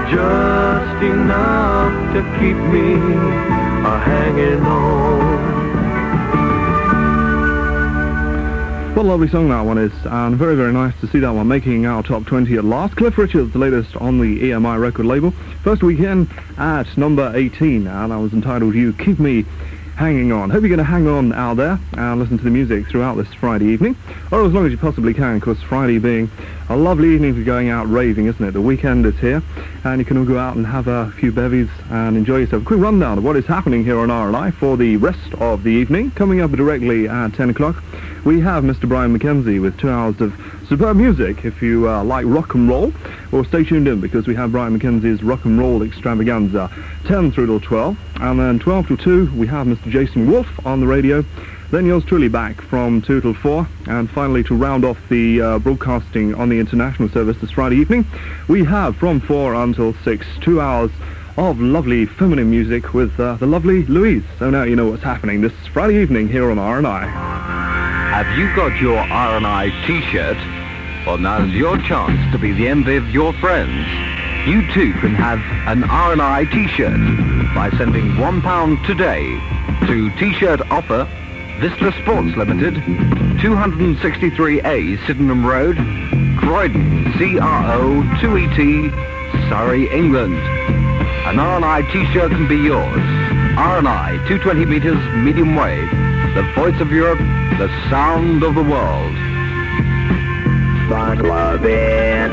just enough to keep me hanging on. What a lovely song that one is, and very, very nice to see that one making our top 20 at last. Cliff Richards, the latest on the EMI record label. First weekend at number 18, and that was entitled You Keep Me Hanging On. Hope you're going to hang on out there and listen to the music throughout this Friday evening, or as long as you possibly can, because Friday being a lovely evening for going out raving, isn't it? The weekend is here, and you can all go out and have a few bevies and enjoy yourself. A quick rundown of what is happening here on R&I for the rest of the evening. Coming up directly at 10 o'clock, we have Mr. Brian McKenzie with 2 hours of superb music. If you like rock and roll, well, stay tuned in, because we have Brian McKenzie's rock and roll extravaganza, 10 through till 12, and then 12 till 2, we have Mr. Jason Wolf on the radio. Then yours truly back from 2 till 4, and finally to round off the broadcasting on the international service this Friday evening, we have from 4 until 6, 2 hours of lovely feminine music with the lovely Louise. So now you know what's happening this Friday evening here on R&I. Have you got your R&I t-shirt? Well, now's your chance to be the envy of your friends. You too can have an R&I t-shirt by sending £1 today to T-shirt Offer, Vista Sports Limited, 263A Sydenham Road, Croydon, CRO 2ET, Surrey, England. An R&I t-shirt can be yours. R&I, 220 meters, medium wave, the voice of Europe, the sound of the world. Fun loving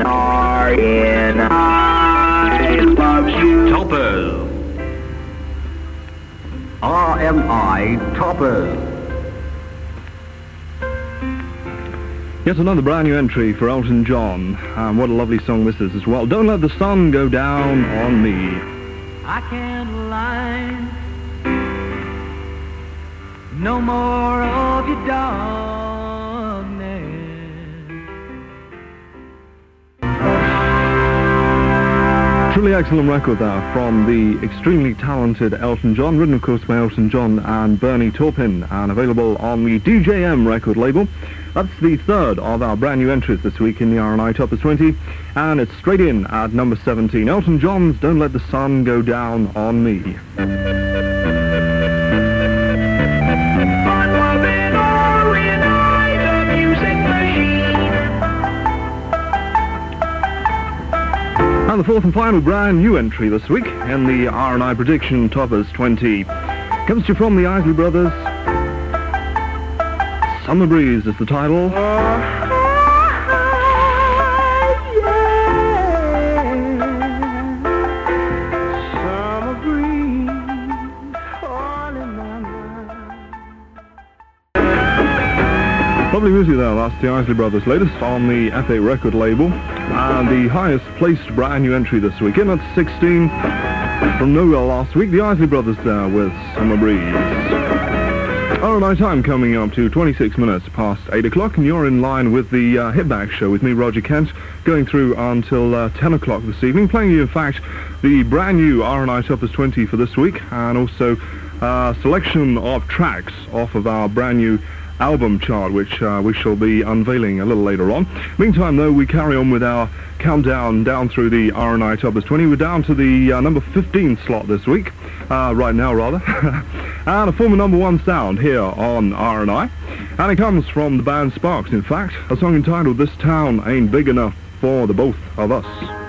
R&I loves you. Toppers. RMI Toppers. Yet another brand new entry for Elton John, and what a lovely song this is as well. Don't Let the Sun Go Down on Me. I can't lie, no more of your darkness. Truly excellent record there from the extremely talented Elton John, written of course by Elton John and Bernie Taupin, and available on the DJM record label. That's the third of our brand new entries this week in the R&I Toppers 20, and it's straight in at number 17. Elton John's Don't Let the Sun Go Down on Me. And the fourth and final brand new entry this week in the R&I Prediction Toppers 20 comes to you from the Isley Brothers. Summer Breeze is the title. Summer breeze, all in my mind. Lovely music there, that's the Isley Brothers' latest on the F8 record label. And the highest placed brand new entry this week, in at 16 from nowhere last week, the Isley Brothers there with Summer Breeze. R&I time coming up to 26 minutes past 8 o'clock, and you're in line with the Hitback Show with me, Roger Kent, going through until 10 o'clock this evening, playing you, in fact, the brand new R&I Toppers 20 for this week, and also a selection of tracks off of our brand new album chart, which we shall be unveiling a little later on. Meantime, though, we carry on with our countdown down through the R&I Toppers 20. We're down to the number 15 slot this week, right now rather, and a former number 1 sound here on R&I, and it comes from the band Sparks, in fact, a song entitled This Town Ain't Big Enough for the Both of Us.